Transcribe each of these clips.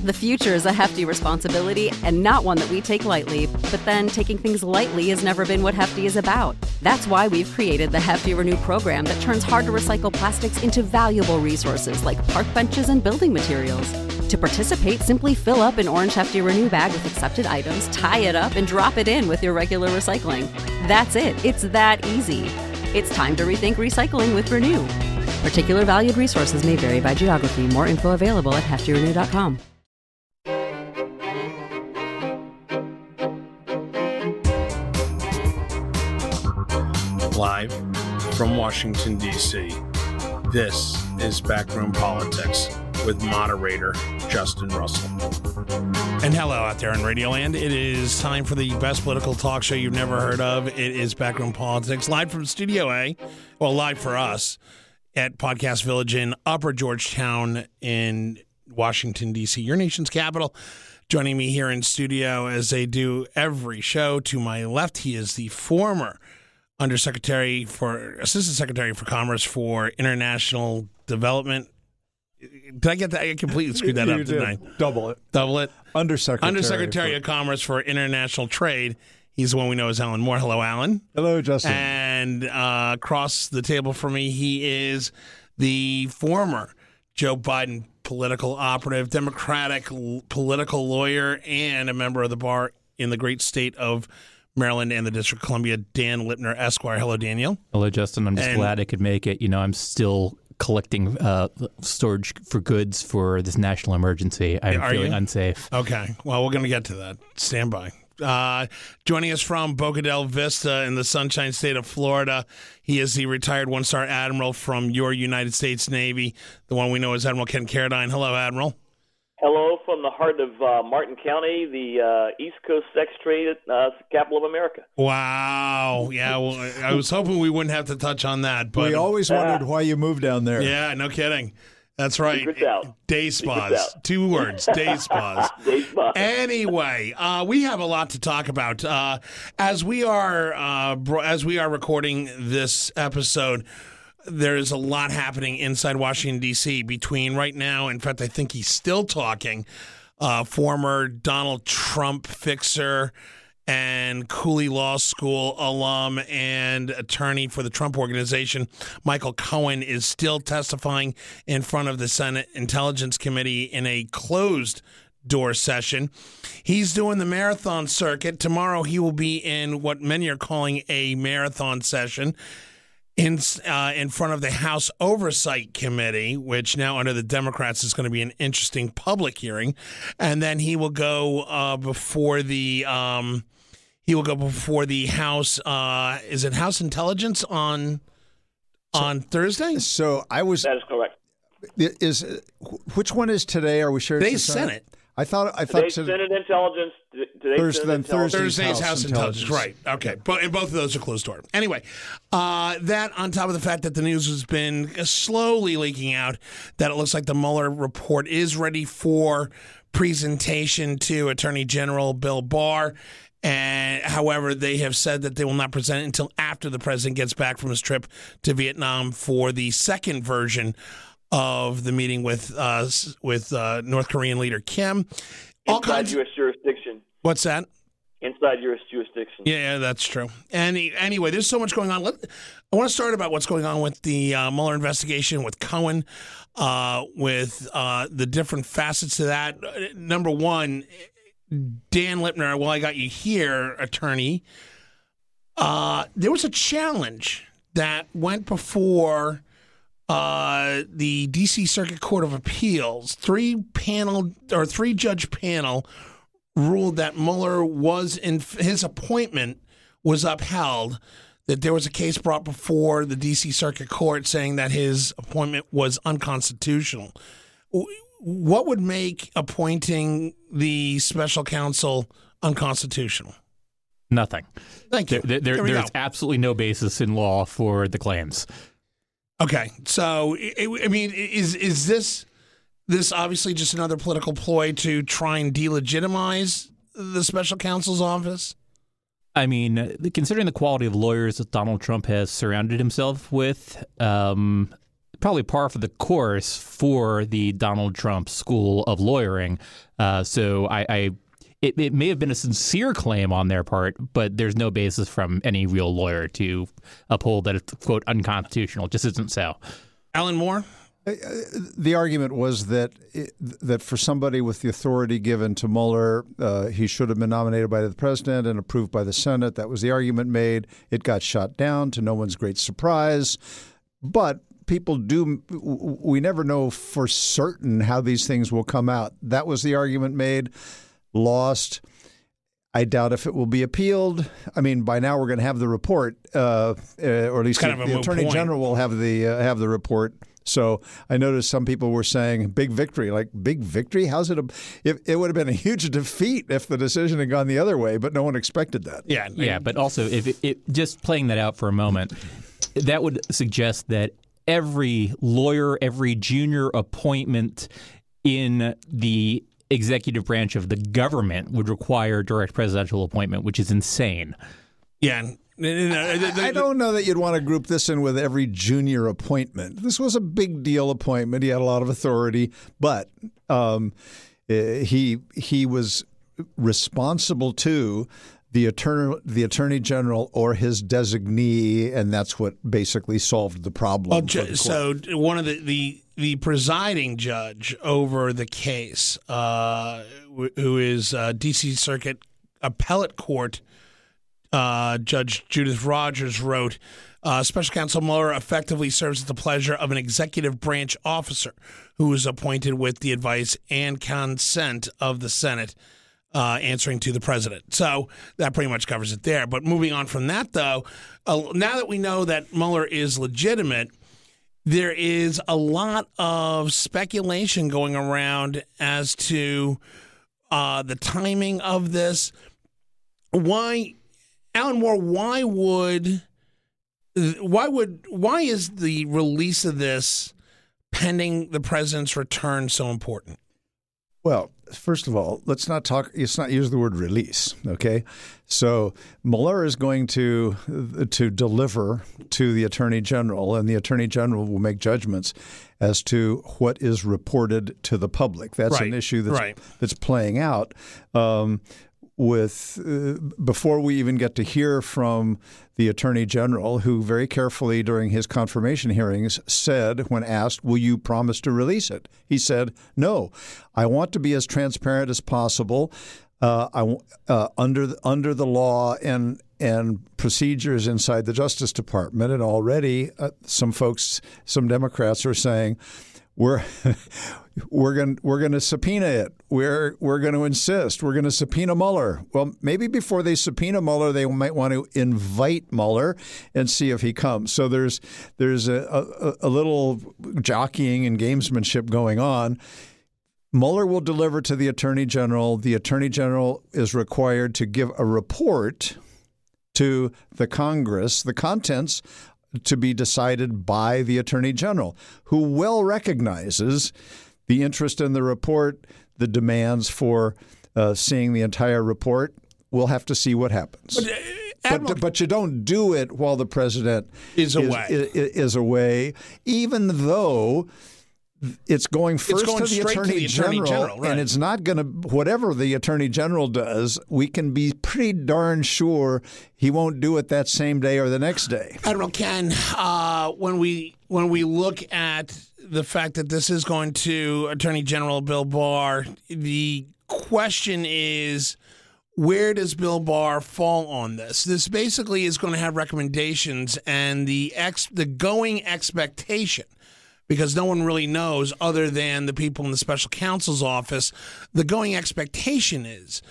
The future is a hefty responsibility and not one that we take lightly, but then taking things lightly has never been what Hefty is about. That's why we've created the Hefty Renew program that turns hard-to-recycle plastics into valuable resources like park benches and building materials. To participate, simply fill up an orange Hefty Renew bag with accepted items, tie it up, and drop it in with your regular recycling. That's it. It's that easy. It's time to rethink recycling with Renew. Particular valued resources may vary by geography. More info available at heftyrenew.com. Live from Washington, D.C., this is Backroom Politics with moderator Justin Russell. And hello out there in Radioland. It is time for the best political talk show you've never heard of. It is Backroom Politics, live from Studio A, well, live for us at Podcast Village in Upper Georgetown in Washington, D.C., your nation's capital. Joining me here in studio as they do every show, to my left, he is the former Assistant Secretary for Commerce for International Development. Did I get that? I completely screwed that up, didn't I? Double it. Undersecretary of Commerce for International Trade. He's the one we know as Alan Moore. Hello, Alan. Hello, Justin. And across the table from me, he is the former Joe Biden political operative, Democratic political lawyer, and a member of the bar in the great state of Maryland and the District of Columbia, Dan Lipner, Esquire. Hello, Daniel. Hello, Justin. I'm just glad I could make it. You know, I'm still collecting storage for goods for this national emergency. I'm feeling unsafe. Okay. Well, we're going to get to that. Stand by. Joining us from Boca del Vista in the Sunshine State of Florida, he is the retired one-star admiral from your United States Navy, the one we know as Admiral Ken Carradine. Hello, Admiral. Hello from the heart of Martin County, the East Coast sex trade capital of America. Wow. Yeah, well, I was hoping we wouldn't have to touch on that. But we always wondered why you moved down there. Yeah, no kidding. That's right. Secrets out. Day spas. 2 words. Day spas. Day spas. Anyway, we have a lot to talk about. As we are recording this episode, there's a lot happening inside Washington, D.C. between right now. In fact, I think he's still talking. Former Donald Trump fixer and Cooley Law School alum and attorney for the Trump Organization, Michael Cohen, is still testifying in front of the Senate Intelligence Committee in a closed-door session. He's doing the marathon circuit. Tomorrow he will be in what many are calling a marathon session in front of the House Oversight Committee, which now under the Democrats is going to be an interesting public hearing, and then he will go before the House. Is it House Intelligence on Thursday? So That is correct. Which one is today? Are we sure? Today's Senate. I thought Today's Senate Intelligence. Thursday's House Intelligence. Right. Okay. And both of those are closed door. Anyway, that on top of the fact that the news has been slowly leaking out that it looks like the Mueller report is ready for presentation to Attorney General Bill Barr. And however, they have said that they will not present it until after the president gets back from his trip to Vietnam for the second version of the meeting with North Korean leader Kim. Inside U.S. jurisdiction. What's that? Inside U.S. jurisdiction. Yeah, that's true. Anyway, there's so much going on. I want to start about what's going on with the Mueller investigation with Cohen, with the different facets to that. Number one, Dan Lipner, while I got you here, attorney, there was a challenge that went before the D.C. Circuit Court of Appeals. 3-judge panel ruled that Mueller his appointment was upheld, that there was a case brought before the D.C. Circuit Court saying that his appointment was unconstitutional. What would make appointing the special counsel unconstitutional? Nothing. Thank you. There's absolutely no basis in law for the claims. Okay, so I mean, is this obviously just another political ploy to try and delegitimize the special counsel's office? I mean, considering the quality of lawyers that Donald Trump has surrounded himself with, probably par for the course for the Donald Trump school of lawyering. So it may have been a sincere claim on their part, but there's no basis from any real lawyer to uphold that it's, quote, unconstitutional. It just isn't so. Alan Moore? The argument was that for somebody with the authority given to Mueller, he should have been nominated by the president and approved by the Senate. That was the argument made. It got shot down to no one's great surprise. But we never know for certain how these things will come out. That was the argument made. Lost. I doubt if it will be appealed. I mean, by now we're going to have the report, or at least the Attorney General will have the report. So I noticed some people were saying big victory. Like, big victory? How's it? It would have been a huge defeat if the decision had gone the other way, but no one expected that. Yeah. But also, if just playing that out for a moment, that would suggest that every lawyer, every junior appointment in the executive branch of the government would require direct presidential appointment, which is insane. Yeah. I don't know that you'd want to group this in with every junior appointment. This was a big deal appointment. He had a lot of authority, but he was responsible to the Attorney General or his designee, and that's what basically solved the problem. So one of the presiding judge over the case, who is D.C. Circuit Appellate Court Judge Judith Rogers, wrote, Special Counsel Mueller effectively serves at the pleasure of an executive branch officer who is appointed with the advice and consent of the Senate, answering to the president. So that pretty much covers it there. But moving on from that, though, now that we know that Mueller is legitimate, there is a lot of speculation going around as to the timing of this. Why, Alan Moore? Why is the release of this pending the president's return so important? Well, first of all, let's not use the word release, okay? So Mueller is going to deliver to the Attorney General, and the Attorney General will make judgments as to what is reported to the public. That's an issue that's playing out. Before we even get to hear from the Attorney General, who very carefully during his confirmation hearings said, when asked, will you promise to release it? He said, no, I want to be as transparent as possible. Under the law and procedures inside the Justice Department. And already some Democrats are saying, we're going to subpoena it. We're going to insist. We're going to subpoena Mueller. Well, maybe before they subpoena Mueller, they might want to invite Mueller and see if he comes. So there's a little jockeying and gamesmanship going on. Mueller will deliver to the Attorney General. The Attorney General is required to give a report to the Congress, the contents to be decided by the Attorney General, who well recognizes the interest in the report, the demands for seeing the entire report. We'll have to see what happens. But you don't do it while the president is away, even though it's going first to the Attorney General, right. And it's not going to, whatever the Attorney General does, we can be pretty darn sure he won't do it that same day or the next day. Admiral Ken, when we look at the fact that this is going to Attorney General Bill Barr, the question is, where does Bill Barr fall on this? This basically is going to have recommendations, and the going expectation, because no one really knows other than the people in the special counsel's office, the going expectation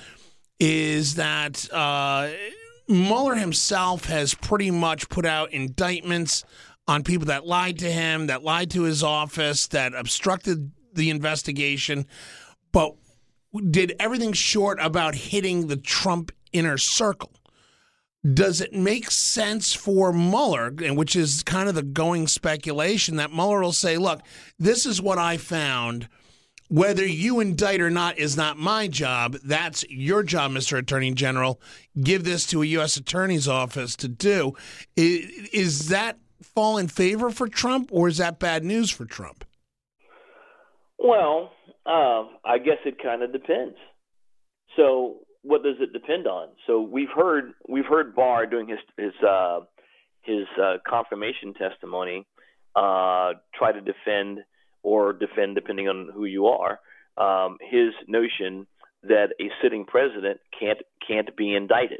is that Mueller himself has pretty much put out indictments on people that lied to him, that lied to his office, that obstructed the investigation, but did everything short about hitting the Trump inner circle. Does it make sense for Mueller, and which is kind of the going speculation, that Mueller will say, look, this is what I found. Whether you indict or not is not my job. That's your job, Mr. Attorney General. Give this to a U.S. Attorney's office to do. Is that fall in favor for Trump, or is that bad news for Trump? Well, I guess it kind of depends. So what does it depend on? So we've heard Barr doing his confirmation testimony try to defend depending on who you are, his notion that a sitting president can't be indicted.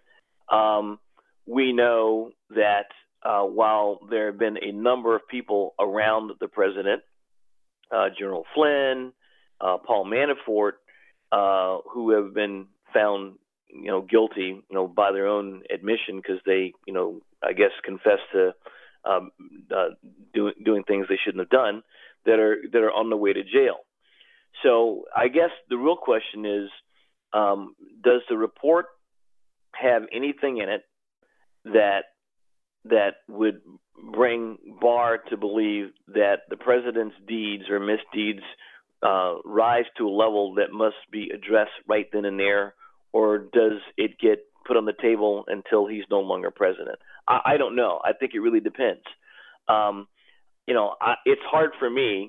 We know that while there have been a number of people around the president, General Flynn, Paul Manafort, who have been found, guilty, by their own admission because they, I guess, confessed to doing things they shouldn't have done, that are on the way to jail. So I guess the real question is, does the report have anything in it that would bring Barr to believe that the president's deeds or misdeeds rise to a level that must be addressed right then and there, or does it get put on the table until he's no longer president? I don't know. I think it really depends. It's hard for me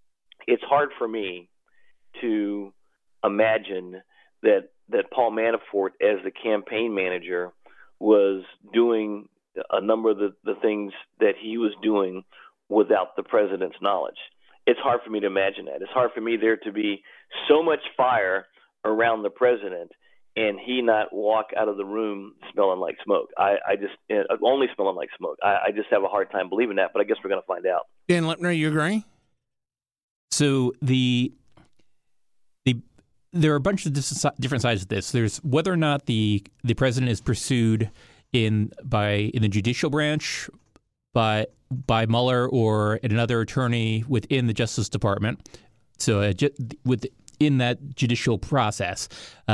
to imagine that Paul Manafort, as the campaign manager, was doing a number of the things that he was doing without the president's knowledge. It's hard for me to imagine that. It's hard for me there to be so much fire around the president and he not walk out of the room smelling like smoke. I just only smelling like smoke. I just have a hard time believing that, but I guess we're going to find out. Dan Lepner, you agree? So there are a bunch of different sides of this. There's whether or not the president is pursued in the judicial branch by Mueller or another attorney within the Justice Department. So within that judicial process,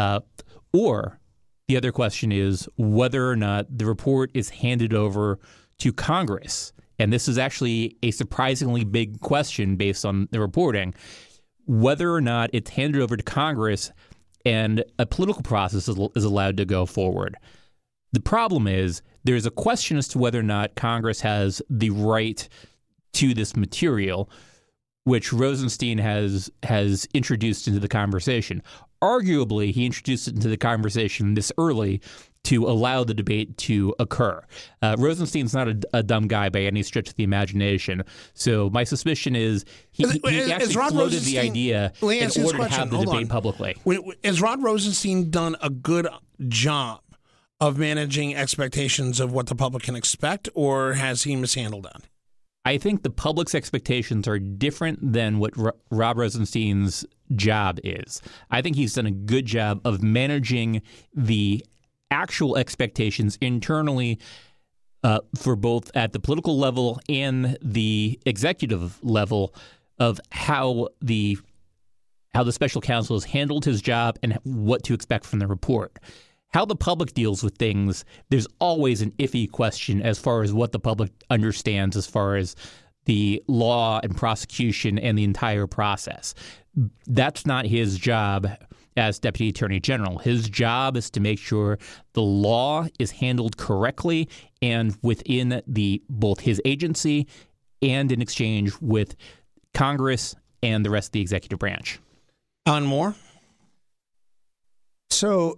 or the other question is whether or not the report is handed over to Congress. And this is actually a surprisingly big question based on the reporting, whether or not it's handed over to Congress and a political process is allowed to go forward. The problem is there's a question as to whether or not Congress has the right to this material, which Rosenstein has introduced into the conversation. Arguably, he introduced it into the conversation this early to allow the debate to occur. Rosenstein's not a dumb guy by any stretch of the imagination. So my suspicion is he actually floated the idea in order to have the debate publicly. Has Rod Rosenstein done a good job of managing expectations of what the public can expect, or has he mishandled that? I think the public's expectations are different than what Rob Rosenstein's job is. I think he's done a good job of managing the actual expectations internally for both at the political level and the executive level of how the special counsel has handled his job and what to expect from the report. How the public deals with things, there's always an iffy question as far as what the public understands as far as the law and prosecution and the entire process. That's not his job as Deputy Attorney General. His job is to make sure the law is handled correctly and within both his agency and in exchange with Congress and the rest of the executive branch. Alan Moore? So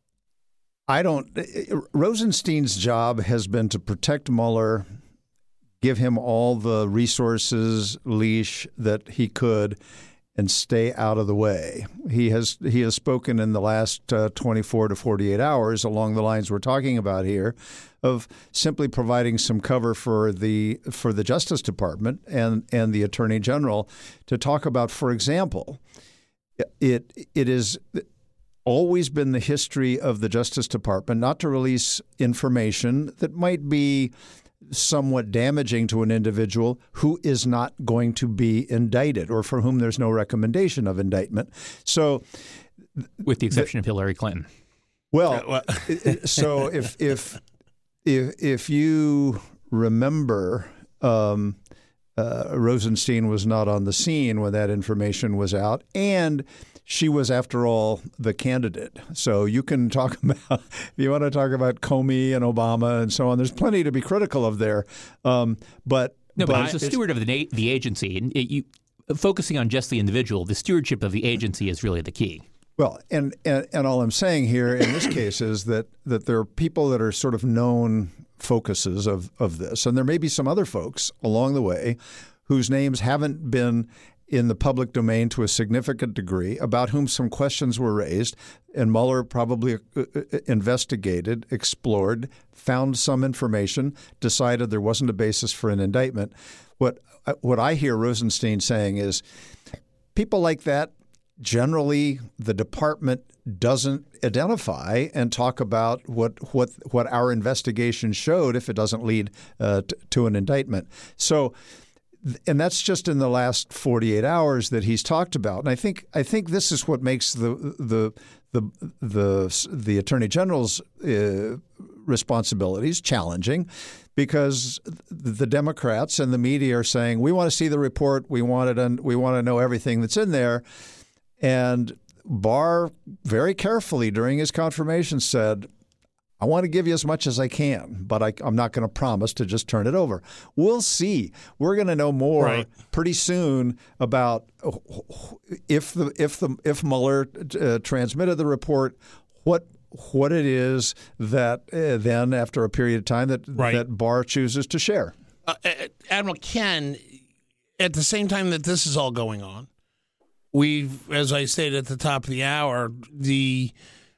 Rosenstein's job has been to protect Mueller, give him all the resources, leash that he could, and stay out of the way. He has spoken in the last 24 to 48 hours along the lines we're talking about here of simply providing some cover for the Justice Department and the Attorney General to talk about, for example, it is always been the history of the Justice Department not to release information that might be somewhat damaging to an individual who is not going to be indicted or for whom there's no recommendation of indictment. So, with the exception of Hillary Clinton. Well, so if you remember, Rosenstein was not on the scene when that information was out, and she was, after all, the candidate. So you can talk about, if you want to talk about Comey and Obama and so on, there's plenty to be critical of there. But as a steward of the agency, and focusing on just the individual, the stewardship of the agency is really the key. Well, and all I'm saying here in this case is that there are people that are sort of known focuses of this, and there may be some other folks along the way whose names haven't been in the public domain to a significant degree, about whom some questions were raised, and Mueller probably investigated, explored, found some information, decided there wasn't a basis for an indictment. What I hear Rosenstein saying is people like that, generally the department doesn't identify and talk about what our investigation showed if it doesn't lead to an indictment. So, and that's just in the last 48 hours that he's talked about. And I think this is what makes the Attorney General's responsibilities challenging, because the Democrats and the media are saying, we want to see the report, we want to know everything that's in there. And Barr very carefully during his confirmation said, I want to give you as much as I can, but I'm not going to promise to just turn it over. We'll see. We're going to know more pretty soon about if Mueller transmitted the report, what it is that then, after a period of time, that Barr chooses to share. Admiral Ken, at the same time that this is all going on, we've, as I stated at the top of the hour, the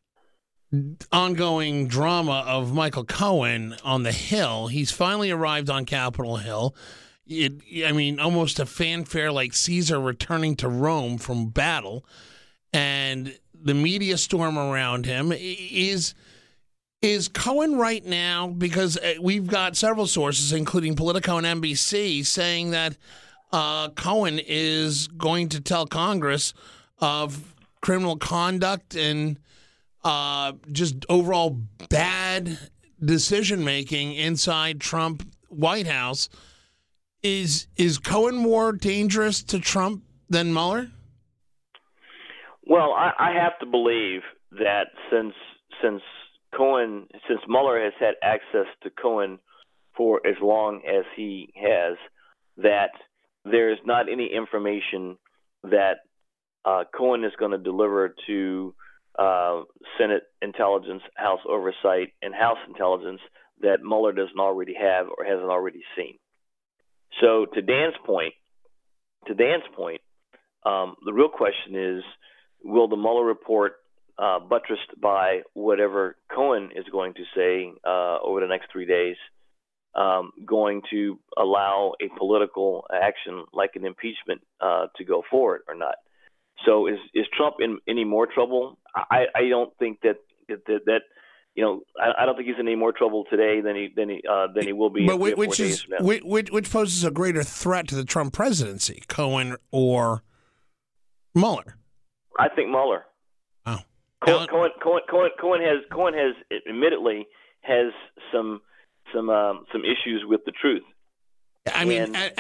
ongoing drama of Michael Cohen on the Hill. He's finally arrived on Capitol Hill. Almost a fanfare like Caesar returning to Rome from battle. And the media storm around him is Cohen right now, because we've got several sources, including Politico and NBC, saying that Cohen is going to tell Congress of criminal conduct and just overall bad decision-making inside Trump White House. Is Cohen more dangerous to Trump than Mueller? Well, I have to believe that since Mueller has had access to Cohen for as long as he has, that there is not any information that Cohen is going to deliver to Senate Intelligence, House Oversight, and House Intelligence that Mueller doesn't already have or hasn't already seen. So to Dan's point, the real question is, will the Mueller report, buttressed by whatever Cohen is going to say over the next 3 days, going to allow a political action like an impeachment to go forward or not? So is Trump in any more trouble? I don't think that I don't think he's in any more trouble today than he will be. But which poses a greater threat to the Trump presidency, Cohen or Mueller? I think Mueller. Oh, Cohen has admittedly has some issues with the truth. At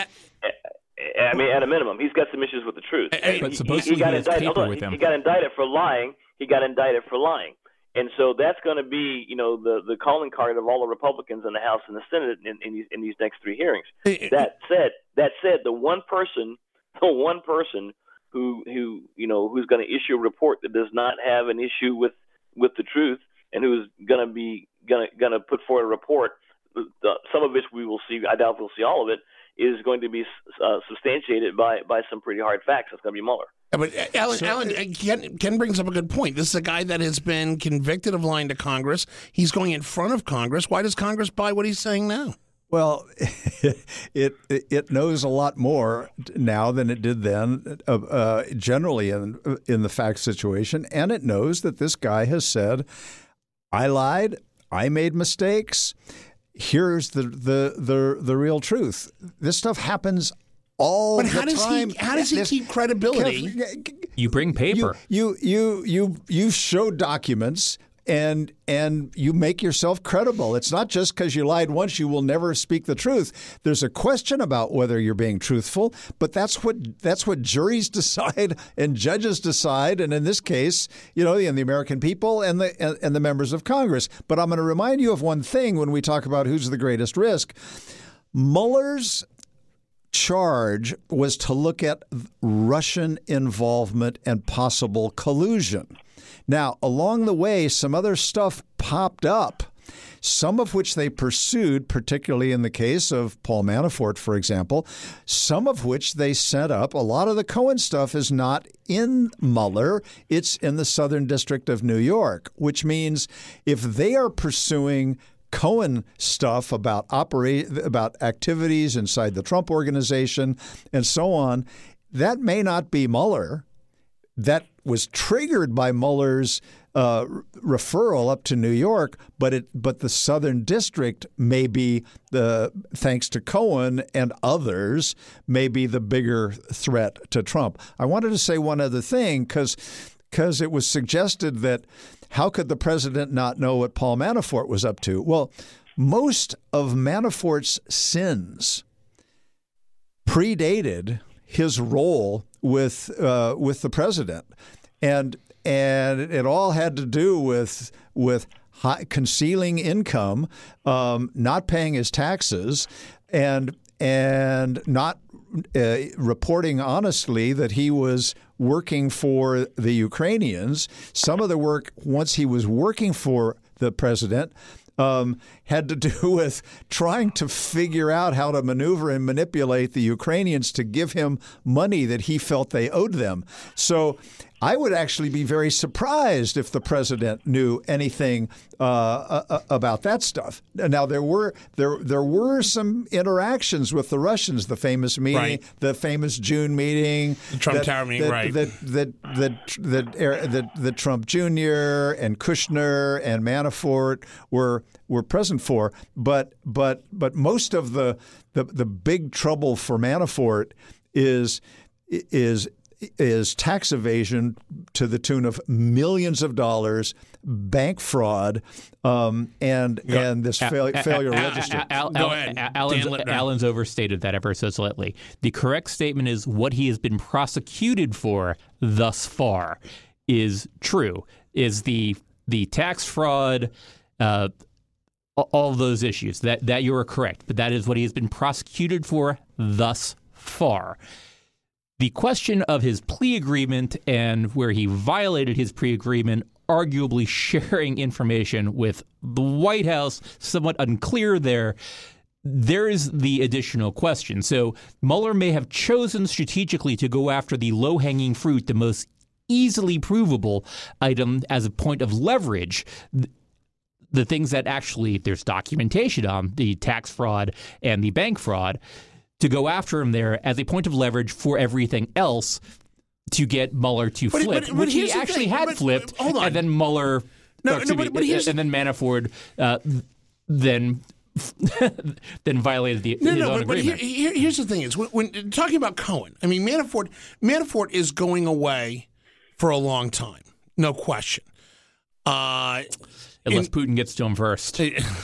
a minimum, he's got some issues with the truth. But supposedly he has paper with him. He got indicted for lying. And so that's going to be, the calling card of all the Republicans in the House and the Senate in these next three hearings. That said, the one person who's going to issue a report that does not have an issue with the truth, and who's going to put forward a report, some of which we will see, I doubt we'll see all of it, is going to be substantiated by some pretty hard facts. It's going to be Mueller. But Alan, Ken brings up a good point. This is a guy that has been convicted of lying to Congress. He's going in front of Congress. Why does Congress buy what he's saying now? Well, it knows a lot more now than it did then, generally in the fact situation, and it knows that this guy has said, "I lied, I made mistakes. Here's the real truth." This stuff happens all the time. How does he keep credibility? You bring paper. You show documents. you make yourself credible. It's not just because you lied once you will never speak the truth. There's a question about whether you're being truthful, but that's what juries decide and judges decide, and in this case, and the American people and the members of Congress. But I'm going to remind you of one thing when we talk about who's the greatest risk. Mueller's charge was to look at Russian involvement and possible collusion. Now, along the way, some other stuff popped up, some of which they pursued, particularly in the case of Paul Manafort, for example, some of which they sent up. A lot of the Cohen stuff is not in Mueller. It's in the Southern District of New York, which means if they are pursuing Cohen stuff about activities inside the Trump organization and so on, that may not be Mueller. That was triggered by Mueller's referral up to New York, but the Southern District may be, thanks to Cohen and others, may be the bigger threat to Trump. I wanted to say one other thing because it was suggested that how could the president not know what Paul Manafort was up to? Well, most of Manafort's sins predated his role with the president, and it all had to do with concealing income, not paying his taxes, and not reporting honestly that he was working for the Ukrainians. Some of the work, once he was working for the president, had to do with trying to figure out how to maneuver and manipulate the Ukrainians to give him money that he felt they owed them. So I would actually be very surprised if the president knew anything about that stuff. Now there were some interactions with the Russians, the famous meeting, right. The famous June meeting, the Trump Tower meeting, right? That Trump Jr. and Kushner and Manafort were present for, but most of the big trouble for Manafort is tax evasion to the tune of millions of dollars, bank fraud, and this failure register. Go ahead. Alan's overstated that ever so slightly. The correct statement is what he has been prosecuted for thus far is true. Is the tax fraud, all those issues that you are correct, but that is what he has been prosecuted for thus far. The question of his plea agreement and where he violated his plea agreement, arguably sharing information with the White House, somewhat unclear there. There is the additional question. So Mueller may have chosen strategically to go after the low-hanging fruit, the most easily provable item as a point of leverage. The things that actually there's documentation on, the tax fraud and the bank fraud, to go after him there as a point of leverage for everything else to get Mueller to flip, which he actually had flipped, and then Mueller, and then Manafort then violated his own agreement. But here's the thing: is when talking about Cohen, I mean Manafort is going away for a long time, no question. Unless Putin gets to him first.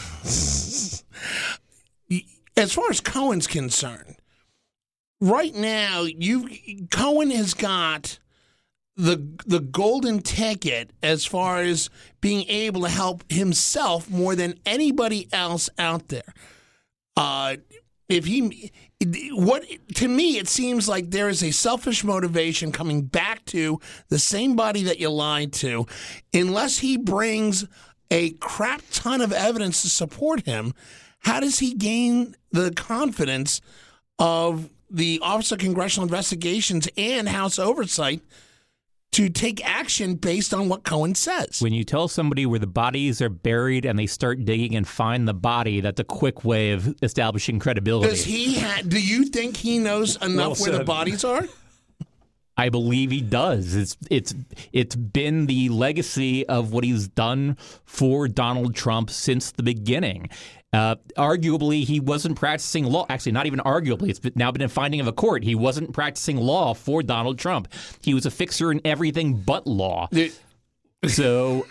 As far as Cohen's concerned, right now Cohen has got the golden ticket as far as being able to help himself more than anybody else out there. To me, it seems like there is a selfish motivation coming back to the same body that you lied to, unless he brings a crap ton of evidence to support him. How does he gain the confidence of the Office of Congressional Investigations and House Oversight to take action based on what Cohen says? When you tell somebody where the bodies are buried and they start digging and find the body, that's a quick way of establishing credibility. Do you think he knows enough where the bodies are? I believe he does. It's been the legacy of what he's done for Donald Trump since the beginning. Arguably, he wasn't practicing law. Actually, not even arguably. It's now been a finding of a court. He wasn't practicing law for Donald Trump. He was a fixer in everything but law. So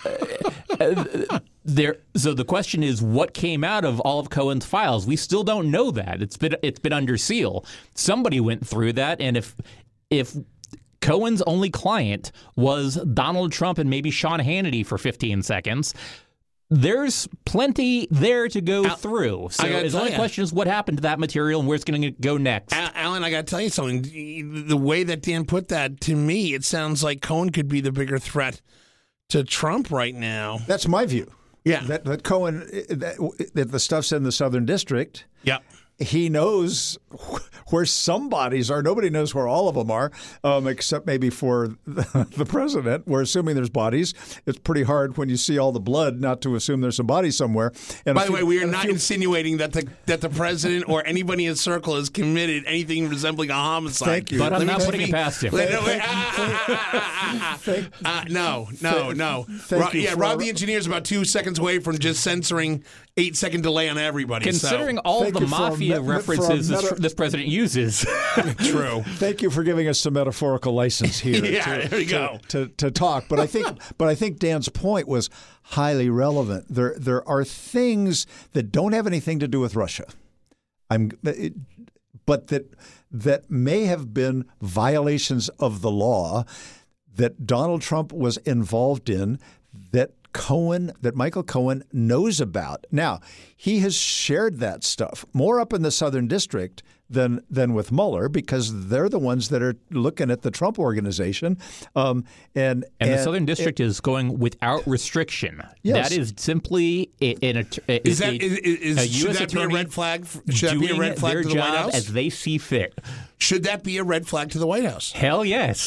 So the question is, what came out of all of Cohen's files? We still don't know that. It's been under seal. Somebody went through that, and if Cohen's only client was Donald Trump and maybe Sean Hannity for 15 seconds, there's plenty there to go through. So the only question is what happened to that material and where it's going to go next. Alan, I got to tell you something. The way that Dan put that, to me, it sounds like Cohen could be the bigger threat to Trump right now. That's my view. Yeah. That Cohen, that the stuff's in the Southern District. Yeah. He knows where some bodies are. Nobody knows where all of them are, except maybe for the president. We're assuming there's bodies. It's pretty hard when you see all the blood not to assume there's some body somewhere. And by the way, we are not insinuating that the president or anybody in Circle has committed anything resembling a homicide. Thank you. But I'm not putting it past him. No. Rob the engineer's about 2 seconds away from just censoring 8-second delay on everybody. Considering all the mafia references this president uses. True. Thank you for giving us some metaphorical license here. There we go. To talk. But I think Dan's point was highly relevant. There are things that don't have anything to do with Russia. But that may have been violations of the law that Donald Trump was involved in that Michael Cohen knows about. Now, he has shared that stuff more up in the Southern District than with Mueller, because they're the ones that are looking at the Trump organization. And the Southern District is going without restriction. Yes. That is simply a U.S. attorney be a red flag? Should that be a red flag their to the White job House? as they see fit. Should that be a red flag to the White House? Hell yes.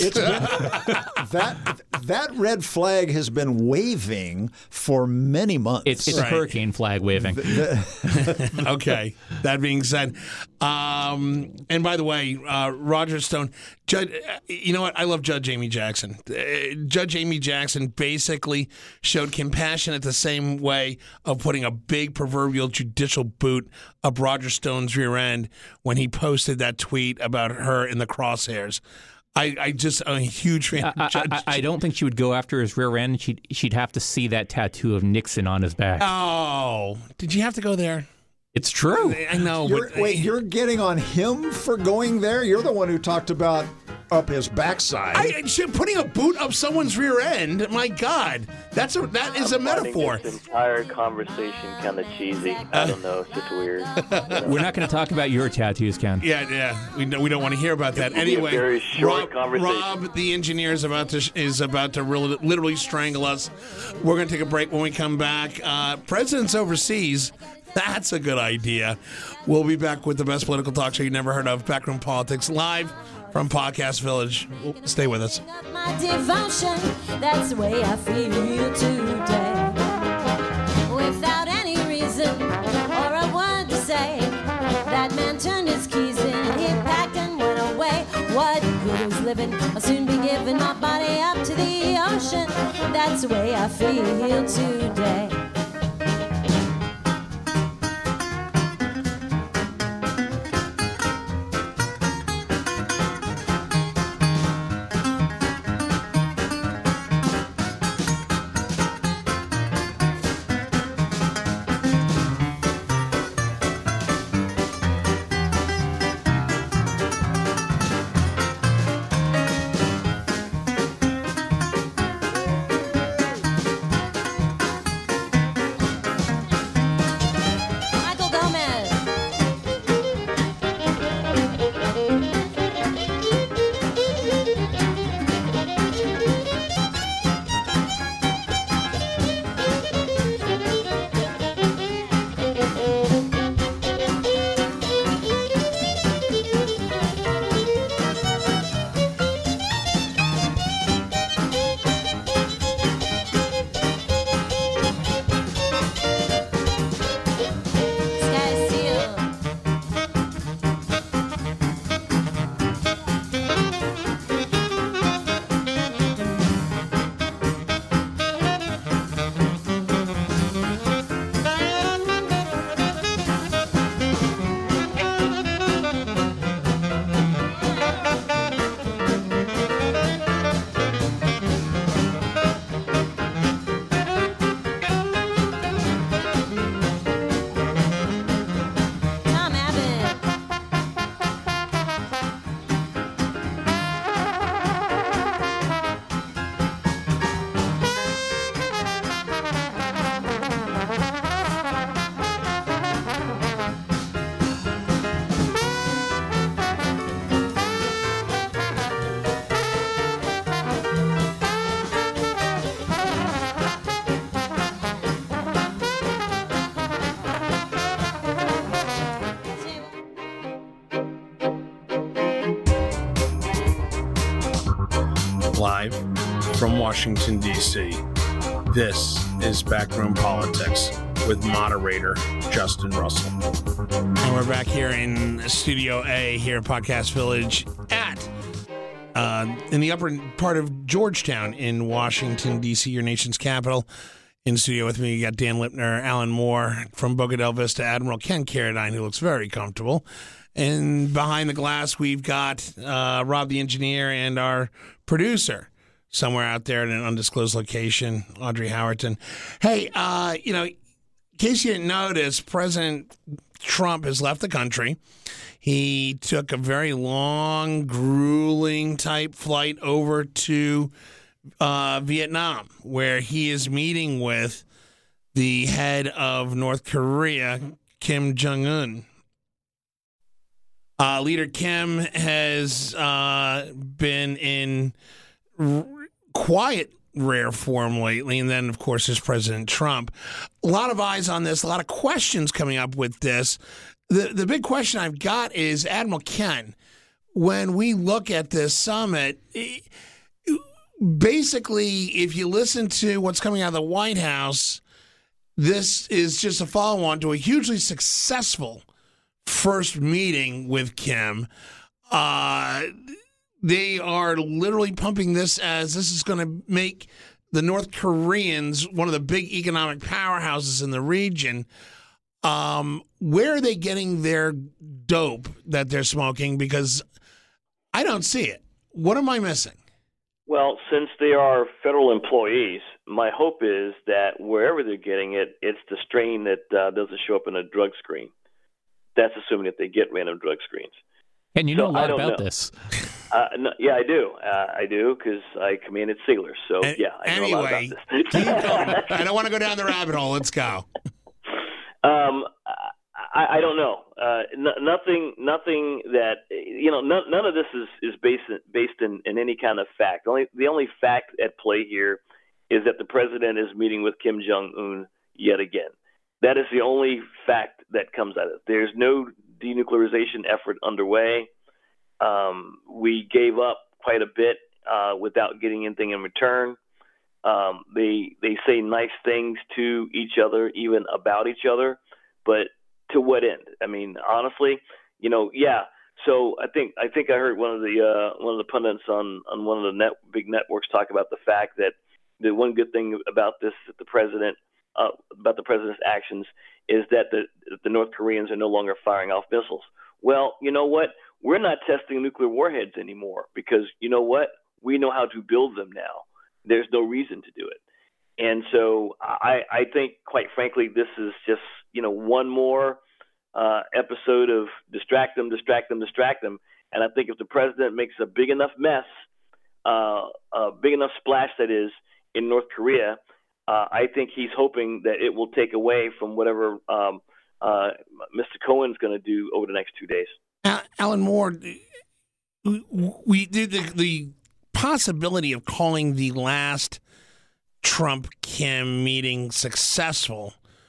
That red flag has been waving for many months. It's a hurricane flag waving. Okay. That being said, and by the way, Roger Stone, Judge, you know what? I love Judge Amy Jackson. Judge Amy Jackson basically showed compassion at the same way of putting a big proverbial judicial boot up Roger Stone's rear end when he posted that tweet about her in the crosshairs. I'm a huge fan. I don't think she would go after his rear end. She'd have to see that tattoo of Nixon on his back. Oh, did you have to go there? It's true. I know. You're getting on him for going there? You're the one who talked about up his backside. Putting a boot up someone's rear end, my God, that is a metaphor. This entire conversation kind of cheesy. I don't know. It's just weird. We're not going to talk about your tattoos, Ken. Yeah. We don't want to hear about that. Anyway, a very short conversation. Rob, the engineer, is about to literally strangle us. We're going to take a break. When we come back, presidents overseas. That's a good idea. We'll be back with the best political talk show you never heard of, Backroom Politics, live from Podcast Village. Stay with us. My devotion, that's the way I feel today. Without any reason or a word to say, that man turned his keys in, he packed and went away. What good is living? I'll soon be giving my body up to the ocean. That's the way I feel today. Live from Washington, D.C., this is Backroom Politics with moderator Justin Russell. And we're back here in Studio A here at Podcast Village in the upper part of Georgetown in Washington, D.C., your nation's capital. In studio with me, you got Dan Lipner, Alan Moore from Boca del Vista, Admiral Ken Carradine, who looks very comfortable. And behind the glass, we've got Rob the engineer and our producer somewhere out there in an undisclosed location, Audrey Howerton. Hey, in case you didn't notice, President Trump has left the country. He took a very long, grueling type flight over to Vietnam, where he is meeting with the head of North Korea, Kim Jong-un. Leader Kim has been in quiet, rare form lately, and then, of course, there's President Trump. A lot of eyes on this, a lot of questions coming up with this. The big question I've got is, Admiral Ken, when we look at this summit, basically, if you listen to what's coming out of the White House, this is just a follow-on to a hugely successful first meeting with Kim. They are literally pumping this as this is going to make the North Koreans one of the big economic powerhouses in the region. Where are they getting their dope that they're smoking? Because I don't see it. What am I missing? Well, since they are federal employees, my hope is that wherever they're getting it, it's the strain that doesn't show up in a drug screen. That's assuming that they get random drug screens. And you know a lot about this. No, yeah, I do. I do because I commanded sailors. So, I know a lot about this. Keep going. I don't want to go down the rabbit hole. Let's go. I don't know. Nothing that none of this is based in any kind of fact. The only fact at play here is that the president is meeting with Kim Jong-un yet again. That is the only fact that comes out of it. There's no denuclearization effort underway. We gave up quite a bit without getting anything in return. They say nice things to each other, even about each other, but to what end? I mean, honestly, So I think I heard one of the pundits on one of the big networks talk about the fact that the one good thing about this that the president's actions is that the North Koreans are no longer firing off missiles. Well, you know what? We're not testing nuclear warheads anymore because you know what? We know how to build them now. There's no reason to do it. And so I think, quite frankly, this is just, one more episode of distract them. And I think if the president makes a big enough mess, a big enough splash, that is, in North Korea, I think he's hoping that it will take away from whatever Mr. Cohen's going to do over the next 2 days. Alan Moore, we did the possibility of calling the last Trump-Kim meeting successful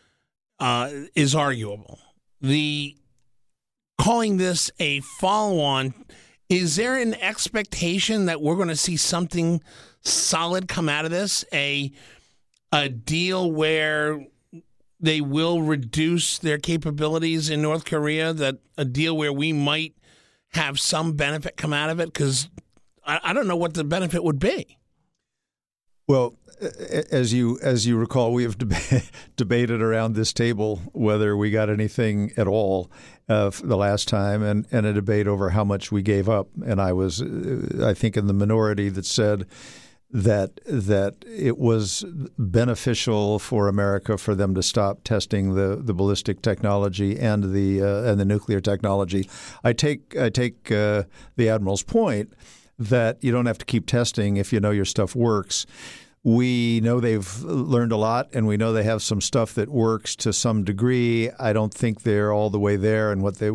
is arguable. The calling this a follow-on, is there an expectation that we're going to see something solid come out of this? A deal where they will reduce their capabilities in North Korea, that a deal where we might have some benefit come out of it? Because I don't know what the benefit would be. Well, as you recall, we have debated around this table whether we got anything at all the last time, and a debate over how much we gave up. And I was, I think, in the minority that said that it was beneficial for America for them to stop testing the ballistic technology and the nuclear technology. I take the Admiral's point that you don't have to keep testing if you know your stuff works. We know they've learned a lot, and we know they have some stuff that works to some degree. I don't think they're all the way there, and what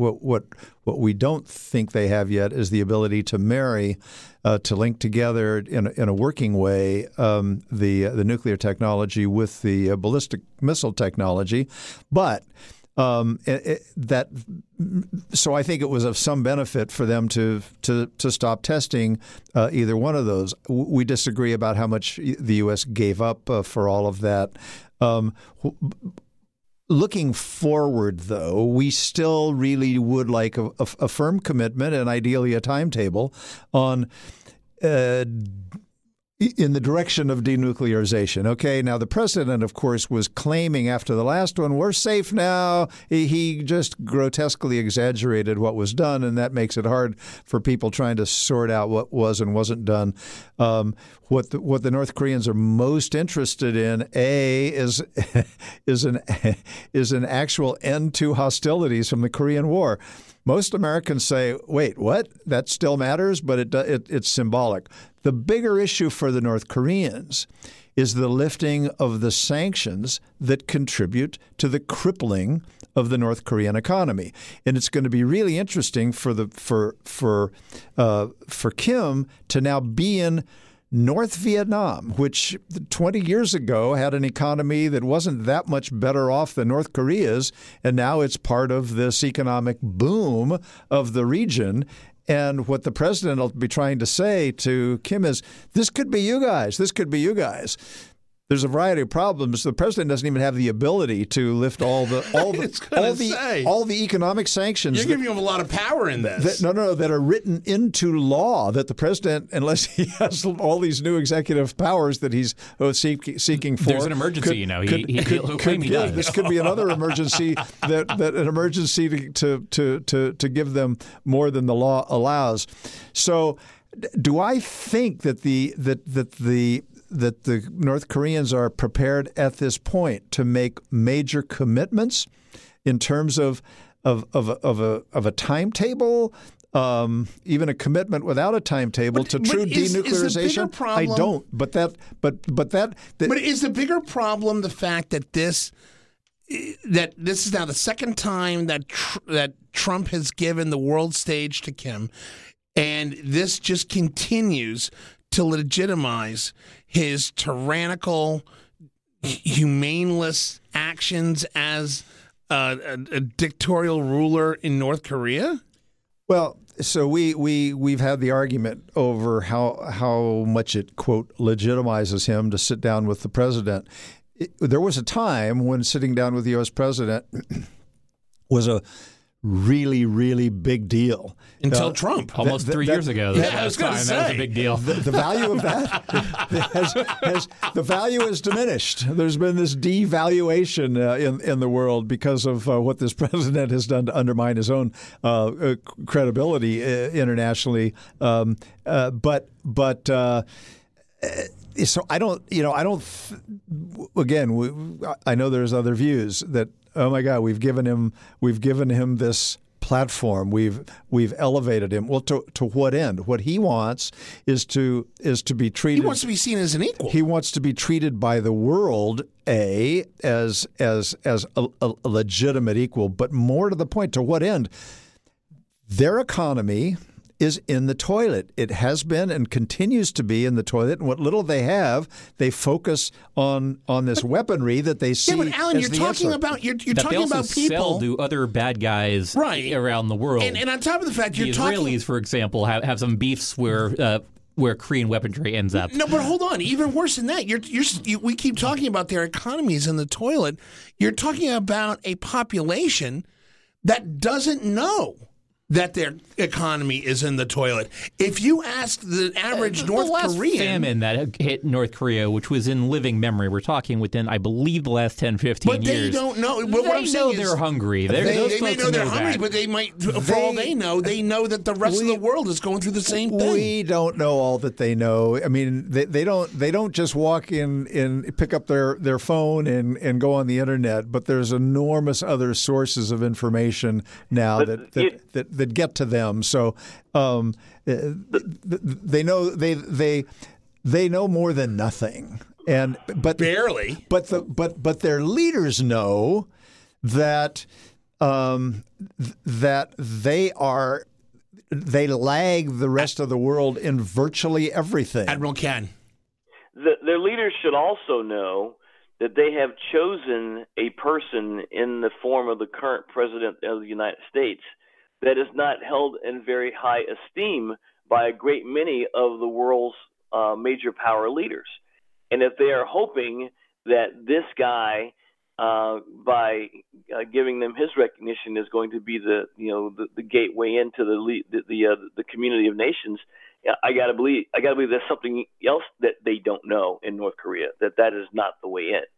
we don't think they have yet is the ability to marry, to link together in a working way the nuclear technology with the ballistic missile technology. But So I think it was of some benefit for them to stop testing either one of those. We disagree about how much the U.S. gave up for all of that. Looking forward, though, we still really would like a firm commitment and ideally a timetable on in the direction of denuclearization. Okay, now the president, of course, was claiming after the last one, we're safe now. He just grotesquely exaggerated what was done, and that makes it hard for people trying to sort out what was and wasn't done. What the North Koreans are most interested in, is an actual end to hostilities from the Korean War. Most Americans say, wait, what? That still matters, but it's symbolic. The bigger issue for the North Koreans is the lifting of the sanctions that contribute to the crippling of the North Korean economy. And it's going to be really interesting for Kim to now be in North Vietnam, which 20 years ago had an economy that wasn't that much better off than North Korea's, and now it's part of this economic boom of the region. And what the president will be trying to say to Kim is, this could be you guys. This could be you guys. There's a variety of problems. The president doesn't even have the ability to lift all the economic sanctions. You're giving him a lot of power in this. That are written into law. That the president, unless he has all these new executive powers that he's seeking for, there's an emergency. He'll claim he does. This could be another emergency. That an emergency to give them more than the law allows. So, do I think that the North Koreans are prepared at this point to make major commitments in terms of a timetable, even a commitment without a timetable to true denuclearization? I don't. But is the bigger problem the fact that this is now the second time that Trump has given the world stage to Kim, and this just continues to legitimize his tyrannical, humaneless actions as a dictatorial ruler in North Korea? Well, so we've had the argument over how much it, quote, legitimizes him to sit down with the president. There was a time when sitting down with the U.S. president was a really, really big deal. Until Trump. Almost 3 years ago. I was going to say. That was a big deal. The value of that the value has diminished. There's been this devaluation in the world because of what this president has done to undermine his own credibility internationally. So I don't. I know there's other views that, oh my God, we've given him this platform. We've elevated him. Well, to what end? What he wants is to be treated. He wants to be seen as an equal. He wants to be treated by the world as a legitimate equal. But more to the point, to what end? Their economy is in the toilet. It has been and continues to be in the toilet. And what little they have, they focus on this weaponry that they see. Yeah, but Alan, as you're the talking answer. about you're that talking they also about people sell to other bad guys around the world. And on top of the fact, the Israelis, for example, have some beefs where Korean weaponry ends up. No, but hold on. Even worse than that, we keep talking about their economies in the toilet. You're talking about a population that doesn't know that their economy is in the toilet. If you ask the average North Korean... The famine that hit North Korea, which was in living memory, we're talking within, I believe, the last 10, 15 years. But they don't know. What I'm saying is they're hungry. They may know they're hungry, but they might, for all they know that the rest of the world is going through the same thing. We don't know all that they know. I mean, they don't just walk in, pick up their phone and go on the internet, but there's enormous other sources of information now that get to them. So they know more than nothing, but barely. But their leaders know that they lag the rest of the world in virtually everything. Admiral Ken. Their leaders should also know that they have chosen a person in the form of the current president of the United States that is not held in very high esteem by a great many of the world's major power leaders. And if they are hoping that this guy, by giving them his recognition, is going to be the gateway into the community of nations, I gotta believe there's something else that they don't know in North Korea, that is not the way in.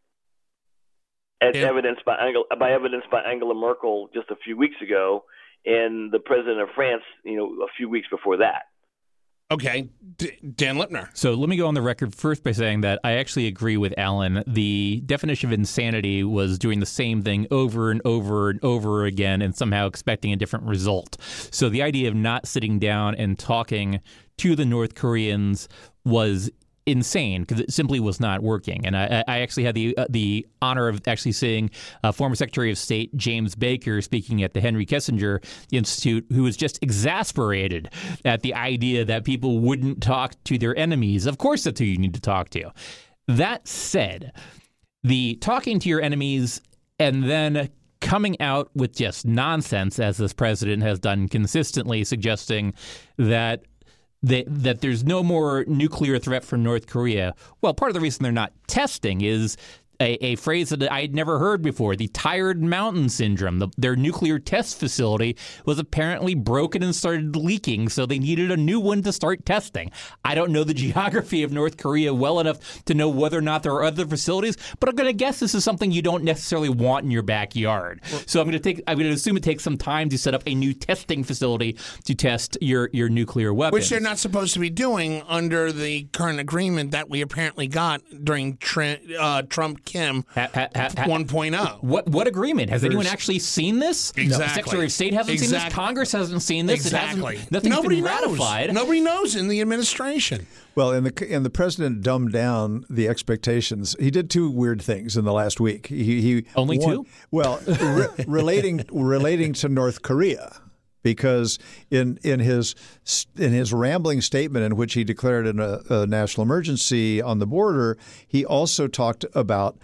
As evidenced by Angela Merkel just a few weeks ago, and the president of France, a few weeks before that. Okay, Dan Lipner. So let me go on the record first by saying that I actually agree with Alan. The definition of insanity was doing the same thing over and over and over again and somehow expecting a different result. So the idea of not sitting down and talking to the North Koreans was insane because it simply was not working. And I actually had the honor of actually seeing former Secretary of State James Baker speaking at the Henry Kissinger Institute, who was just exasperated at the idea that people wouldn't talk to their enemies. Of course, that's who you need to talk to. That said, the talking to your enemies and then coming out with just nonsense, as this president has done consistently, suggesting that there's no more nuclear threat from North Korea. Well, part of the reason they're not testing is a phrase that I had never heard before, the Tired Mountain Syndrome. Their nuclear test facility was apparently broken and started leaking, so they needed a new one to start testing. I don't know the geography of North Korea well enough to know whether or not there are other facilities, but I'm going to guess this is something you don't necessarily want in your backyard. So I'm going to assume it takes some time to set up a new testing facility to test your nuclear weapons. Which they're not supposed to be doing under the current agreement that we apparently got during Trump Kim 1.0. What agreement? Has anyone actually seen this? Exactly. No. Secretary of State hasn't seen this. Congress hasn't seen this. Exactly. Nothing's been ratified. Nobody knows in the administration. Well, and the president dumbed down the expectations. He did two weird things in the last week. He only two? Well, relating to North Korea. Because in his rambling statement in which he declared a national emergency on the border, he also talked about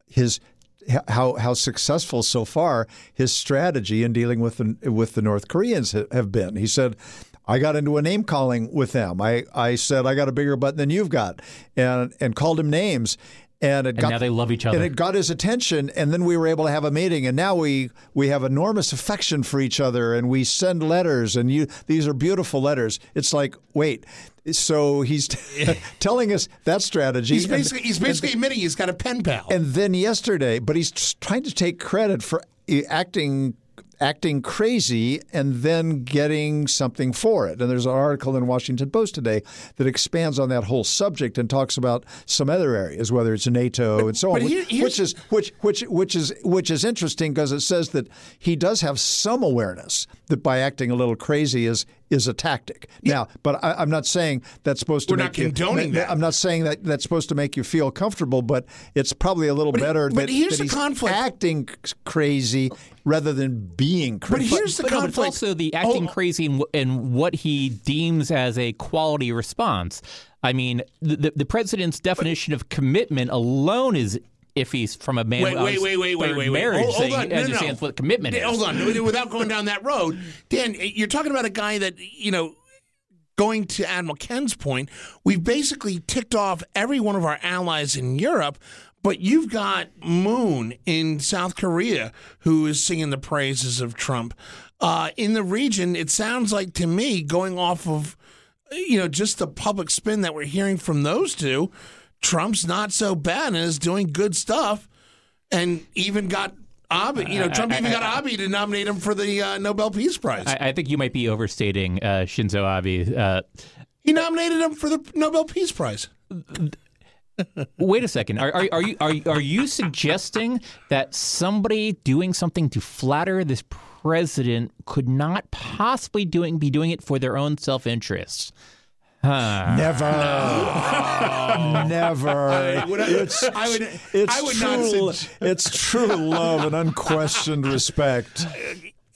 how successful so far his strategy in dealing with the North Koreans have been. He said, I got into a name calling with them. I said I got a bigger butt than you've got, and called him names. And now they love each other. And it got his attention, and then we were able to have a meeting, and now we have enormous affection for each other, and we send letters, and these are beautiful letters. It's like, wait, so he's telling us that strategy. He's basically admitting he's got a pen pal. And then yesterday, but he's trying to take credit for acting crazy and then getting something for it. And there's an article in Washington Post today that expands on that whole subject and talks about some other areas, whether it's NATO and so on, which is interesting because it says that he does have some awareness that by acting a little crazy is a tactic. Now, but I'm not saying that's supposed to We're not condoning that. I'm not saying that that's supposed to make you feel comfortable, but it's probably a little better that here's the he's conflict. acting crazy rather than being crazy. But here's the conflict. It's also the acting crazy and what he deems as a quality response. I mean, the president's definition of commitment alone is iffy from a man wait. marriage hold on. understands what commitment is. Hold on. Without going down that road, Dan, you're talking about a guy that, going to Admiral Ken's point, we've basically ticked off every one of our allies in Europe, but you've got Moon in South Korea who is singing the praises of Trump. In the region, it sounds like to me, going off of just the public spin that we're hearing from those two, Trump's not so bad and is doing good stuff, and even got Abe. Trump even got Abe to nominate him for the Nobel Peace Prize. I think you might be overstating Shinzo Abe. He nominated him for the Nobel Peace Prize. Wait a second. Are you suggesting that somebody doing something to flatter this president could not possibly be doing it for their own self-interest? Never. It's true love and unquestioned respect.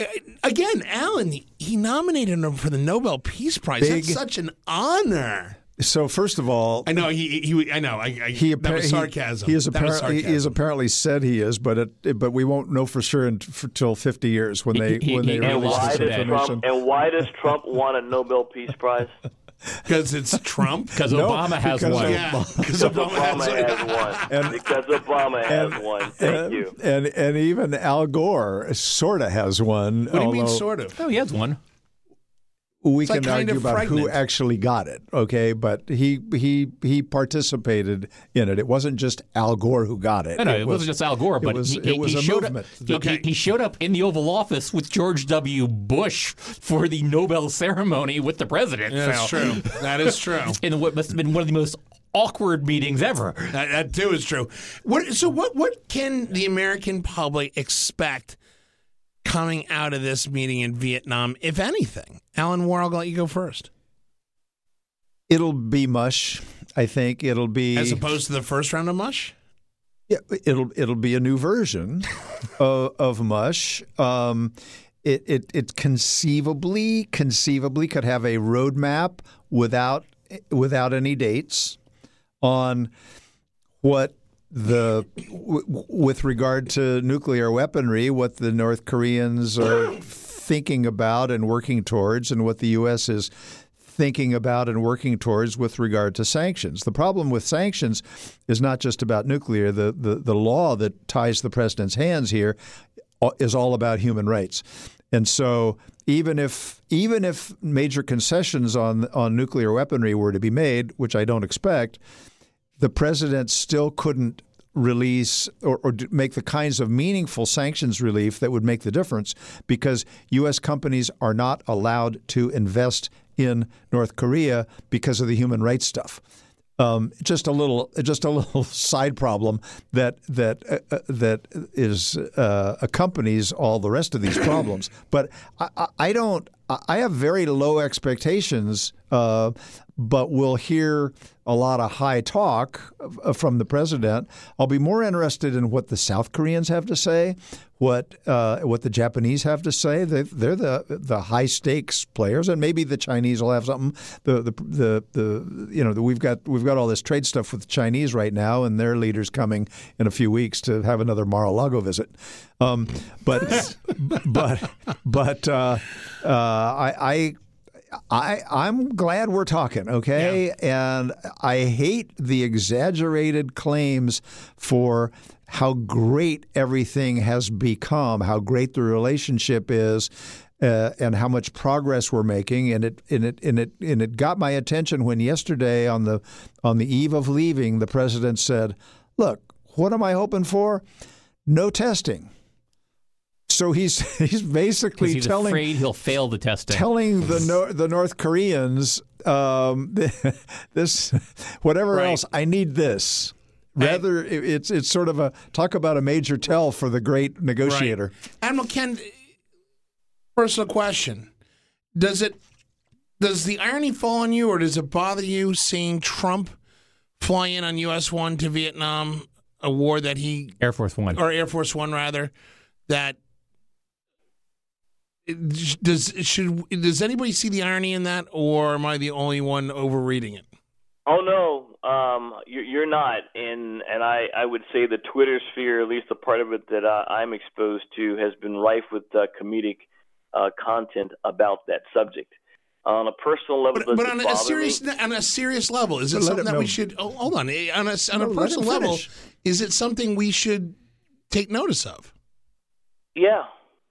Again, Alan, he nominated him for the Nobel Peace Prize. That's such an honor. So first of all, I know I know. That was sarcasm. He is apparently said he is, but we won't know for sure until 50 years when they release this information. And why does Trump want a Nobel Peace Prize? Because it's Trump. Because Obama has one. Yeah, because Obama has one. Because Obama has one. Thank you. And even Al Gore sort of has one. What do you mean, sort of? Oh, he has one. We can argue about who actually got it, okay? But he participated in it. It wasn't just Al Gore who got it. No, it wasn't just Al Gore, but it was a movement. He showed up in the Oval Office with George W. Bush for the Nobel ceremony with the president. Yeah, that's true. That is true. In what must have been one of the most awkward meetings ever. That too is true. What can the American public expect coming out of this meeting in Vietnam, if anything? Alan Moore, I'll let you go first. It'll be mush, I think. It'll be as opposed to the first round of mush. Yeah, it'll be a new version of mush. It conceivably could have a roadmap without any dates on what with regard to nuclear weaponry, what the North Koreans are thinking about and working towards, and what the U.S. is thinking about and working towards with regard to sanctions. The problem with sanctions is not just about nuclear. The law that ties the president's hands here is all about human rights. And so even if major concessions on nuclear weaponry were to be made, which I don't expect, the president still couldn't release or make the kinds of meaningful sanctions relief that would make the difference, because U.S. companies are not allowed to invest in North Korea because of the human rights stuff. Just a little side problem that accompanies all the rest of these problems. But I have very low expectations, but we'll hear a lot of high talk from the president. I'll be more interested in what the South Koreans have to say, what the Japanese have to say. They're the high stakes players, and maybe the Chinese will have something. We've got all this trade stuff with the Chinese right now, and their leaders coming in a few weeks to have another Mar-a-Lago visit. I'm glad we're talking, okay? Yeah. And I hate the exaggerated claims for how great everything has become, how great the relationship is, and how much progress we're making. And it got my attention when yesterday on the eve of leaving, the president said, "Look, what am I hoping for? No testing." So he's basically afraid he'll fail the testing. Telling the North Koreans this whatever else, I need this. Rather, it's sort of a talk about a major tell for the great negotiator. Right. Admiral Ken, personal question: does the irony fall on you, or does it bother you seeing Trump fly in on US-1 to Vietnam, a war that he Air Force One rather that? Does anybody see the irony in that, or am I the only one overreading it? Oh no, you're not, and I would say the Twitter sphere, at least the part of it that I'm exposed to, has been rife with comedic content about that subject. On a personal level, but on a serious level, is it something that we should? Oh, hold on, on a personal level, is it something we should take notice of? Yeah.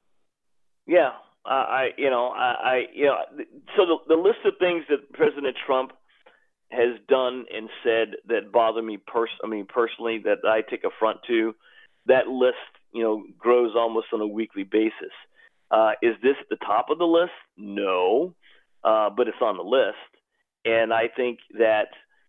So the list of things that President Trump has done and said that bother me personally, that I take affront to, that list, grows almost on a weekly basis. Is this at the top of the list? No, but it's on the list. And I think that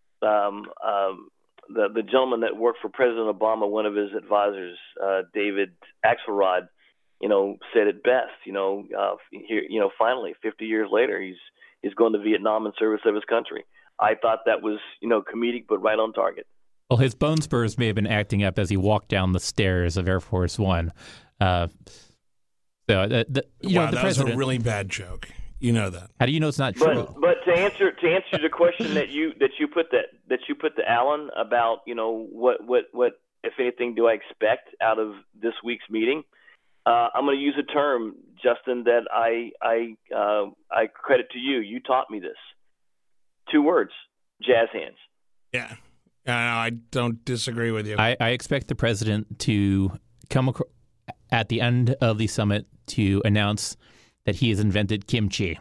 the gentleman that worked for President Obama, one of his advisors, David Axelrod, said it best. Finally, 50 years later, he's going to Vietnam in service of his country. I thought that was, comedic, but right on target. Well, his bone spurs may have been acting up as he walked down the stairs of Air Force One. That president was a really bad joke. You know that. How do you know it's not true? But to answer the question that you put to Alan about, what if anything do I expect out of this week's meeting? I'm going to use a term, Justin, that I credit to you. You taught me this. 2 words: jazz hands. Yeah, I don't disagree with you. I expect the president to come at the end of the summit to announce that he has invented kimchi.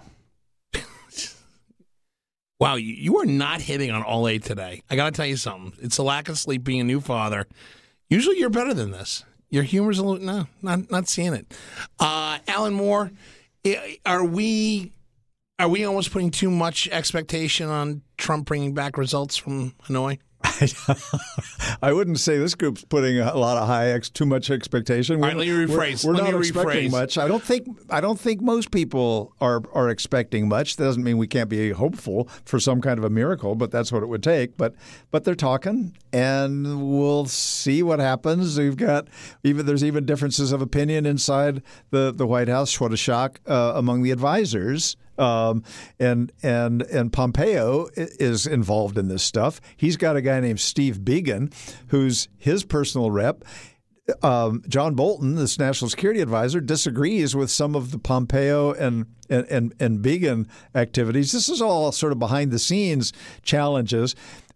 Wow, you are not hitting on all 8 today. I got to tell you something. It's a lack of sleep being a new father. Usually you're better than this. Your humor's a little, no, not seeing it. Alan Moore, are we almost putting too much expectation on Trump bringing back results from Hanoi? I wouldn't say this group's putting a lot of too much expectation. All right, let me rephrase. We're not expecting much. I don't think most people are expecting much. That doesn't mean we can't be hopeful for some kind of a miracle, but that's what it would take. But they're talking, and we'll see what happens. There's even differences of opinion inside the White House. What a shock among the advisors. And Pompeo is involved in this stuff. He's got a guy named Steve Biegun, who's his personal rep. John Bolton, this national security advisor, disagrees with some of the Pompeo and Biegun activities. This is all sort of behind the scenes challenges.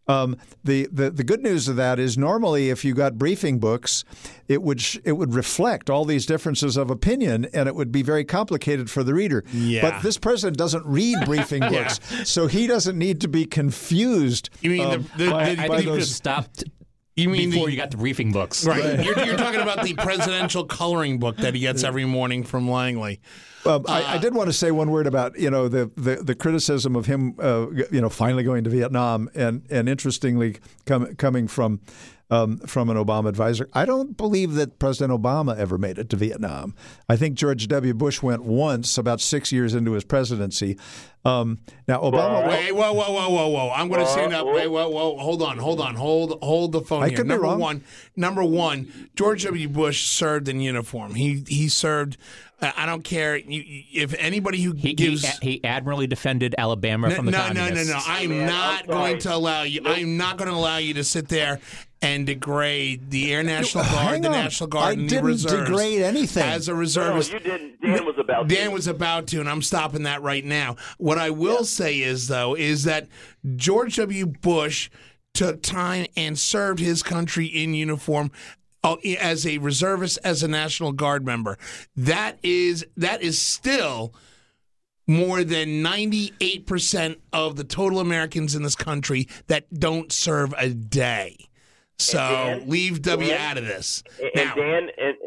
The good news of that is normally if you got briefing books, it would reflect all these differences of opinion, and it would be very complicated for the reader. Yeah. But this president doesn't read briefing books, so he doesn't need to be confused. You mean I think you just stopped. You mean before you got the briefing books, right? You're talking about the presidential coloring book that he gets every morning from Langley. I did want to say one word about the criticism of him finally going to Vietnam and interestingly coming from an Obama advisor. I don't believe that President Obama ever made it to Vietnam. I think George W. Bush went once about 6 years into his presidency. Now Obama. Wait, whoa! I'm going to stand up. Wait, whoa! Hold the phone I here. could be wrong. Number one, George W. Bush served in uniform. He served. I don't care if anybody who gives. He admirably defended Alabama from the communists. No. I'm not going to allow you. I'm not going to allow you to sit there and degrade the Air National Guard, the National Guard, and the reserves. I didn't degrade anything. As a reservist. No, you didn't. Dan was about to. Dan was about to, and I'm stopping that right now. What I will say is that George W. Bush took time and served his country in uniform as a reservist, as a National Guard member. That is still more than 98% of the total Americans in this country that don't serve a day. So leave W out of this. And Dan,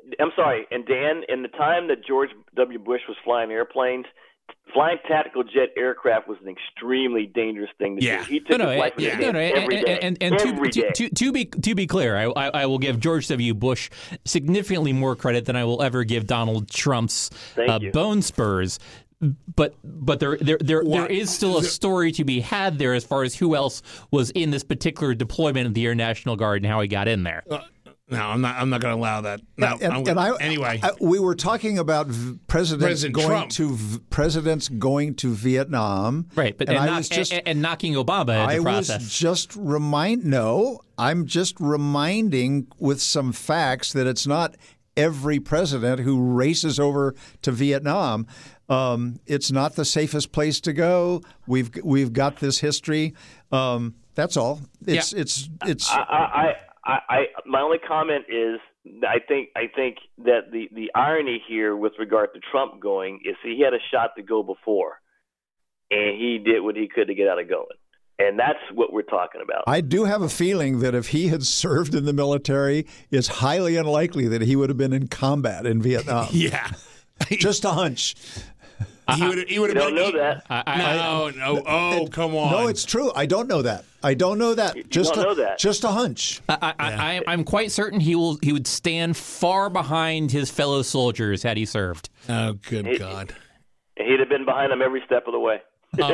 in the time that George W. Bush was flying airplanes, flying tactical jet aircraft was an extremely dangerous thing to do. He took his life every day. Every day. To be clear, I will give George W. Bush significantly more credit than I will ever give Donald Trump's bone spurs. But there is still a story to be had there as far as who else was in this particular deployment of the Air National Guard and how he got in there. No, I'm not going to allow that. No, anyway, we were talking about presidents going to Vietnam, right? But and knocking Obama in the process. I'm just reminding with some facts that it's not every president who races over to Vietnam. It's not the safest place to go. We've got this history. That's all. My only comment is I think that the irony here with regard to Trump going is he had a shot to go before, and he did what he could to get out of going. And that's what we're talking about. I do have a feeling that if he had served in the military, it's highly unlikely that he would have been in combat in Vietnam. Yeah. Just a hunch. He would have been. Don't know that. No. Come on. No, it's true. I don't know that. Just a hunch. I'm quite certain he would stand far behind his fellow soldiers had he served. Oh, good God. He'd have been behind them every step of the way.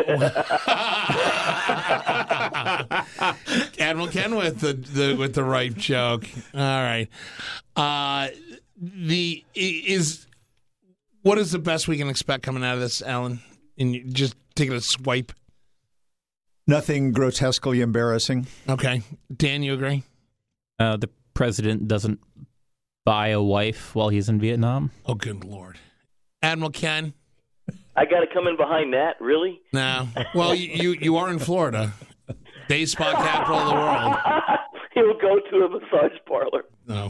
Admiral Ken with the right joke. All right. What is the best we can expect coming out of this, Alan? and you're just taking a swipe? Nothing grotesquely embarrassing. Okay. Dan, you agree? The president doesn't buy a wife while he's in Vietnam. Oh, good Lord. Admiral Ken? I got to come in behind that, really? No. Well, you are in Florida, day spa capital of the world. He'll go to a massage parlor. No.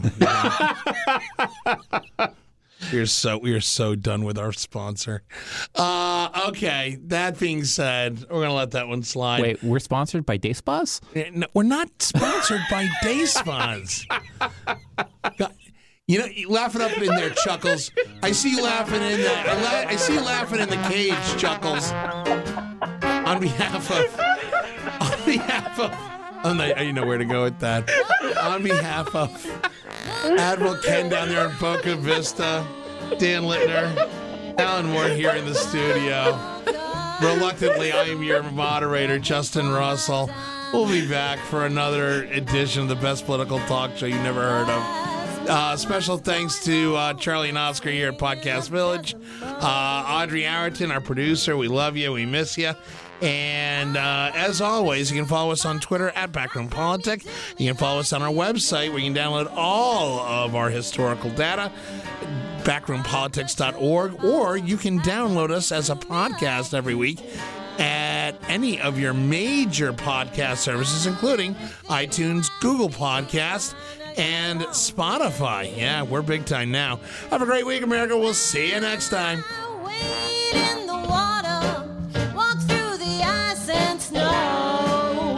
We are so done with our sponsor. Okay. That being said, we're gonna let that one slide. Wait, we're sponsored by Day Spas? No, we're not sponsored by Day Spas. You know, you laughing up in there, Chuckles. I see you laughing in there. I see you laughing in the cage, Chuckles. On behalf of, you know where to go with that. On behalf of Admiral Ken down there in Boca Vista, Dan Littner, Alan Moore here in the studio. Reluctantly, I am your moderator, Justin Russell. We'll be back for another edition of the best political talk show you never heard of. Special thanks to Charlie and Oscar here at Podcast Village. Audrey Arrington, our producer. We love you. We miss you. And as always, you can follow us on Twitter at Backroom Politic. You can follow us on our website where you can download all of our historical data, backroompolitics.org, or you can download us as a podcast every week at any of your major podcast services, including iTunes, Google Podcasts, and Spotify. Yeah, we're big time now. Have a great week, America. We'll see you next time. Wade in the water, walk through the ice and snow.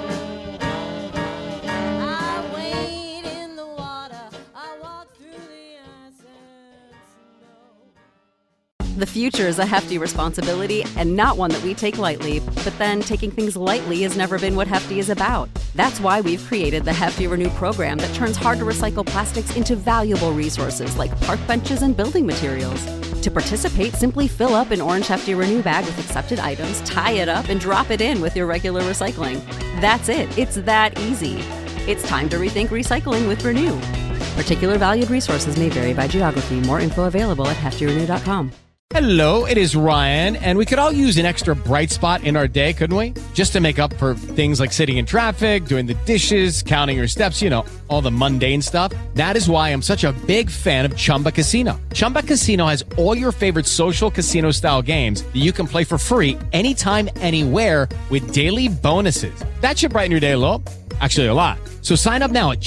I wade in the water, I walk through the ice and snow. The future is a hefty responsibility and not one that we take lightly, but then taking things lightly has never been what Hefty is about. That's why we've created the Hefty Renew program that turns hard-to-recycle plastics into valuable resources like park benches and building materials. To participate, simply fill up an orange Hefty Renew bag with accepted items, tie it up, and drop it in with your regular recycling. That's it. It's that easy. It's time to rethink recycling with Renew. Particular valued resources may vary by geography. More info available at heftyrenew.com. Hello, it is Ryan, and we could all use an extra bright spot in our day, couldn't we? Just to make up for things like sitting in traffic, doing the dishes, counting your steps, you know, all the mundane stuff. That is why I'm such a big fan of Chumba Casino. Chumba Casino has all your favorite social casino-style games that you can play for free anytime, anywhere with daily bonuses. That should brighten your day a little. Actually, a lot. So sign up now at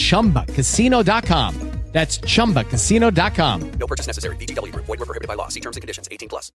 ChumbaCasino.com. That's ChumbaCasino.com. No purchase necessary. VGW Group. Void where prohibited by law. See terms and conditions. 18+.